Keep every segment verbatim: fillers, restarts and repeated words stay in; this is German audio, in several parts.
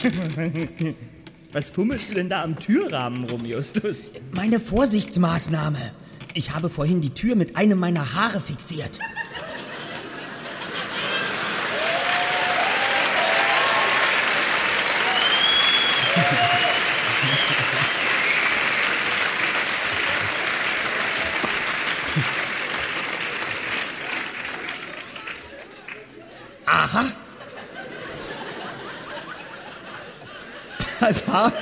Was fummelst du denn da am Türrahmen rum, Justus? Meine Vorsichtsmaßnahme. Ich habe vorhin die Tür mit einem meiner Haare fixiert. Aha. Das Haar.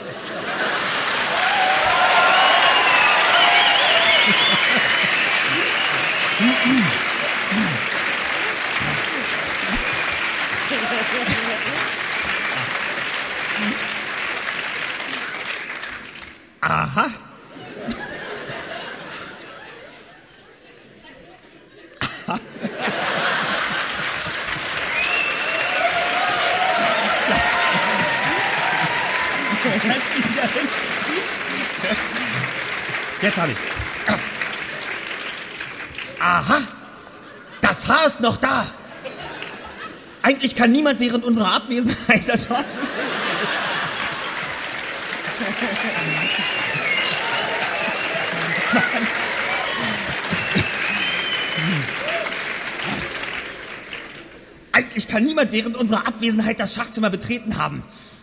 Aha. Jetzt habe ich's. Aha! Das Haar ist noch da! Eigentlich kann niemand während unserer Abwesenheit das Haar... Eigentlich kann niemand während unserer Abwesenheit das Schachzimmer betreten haben.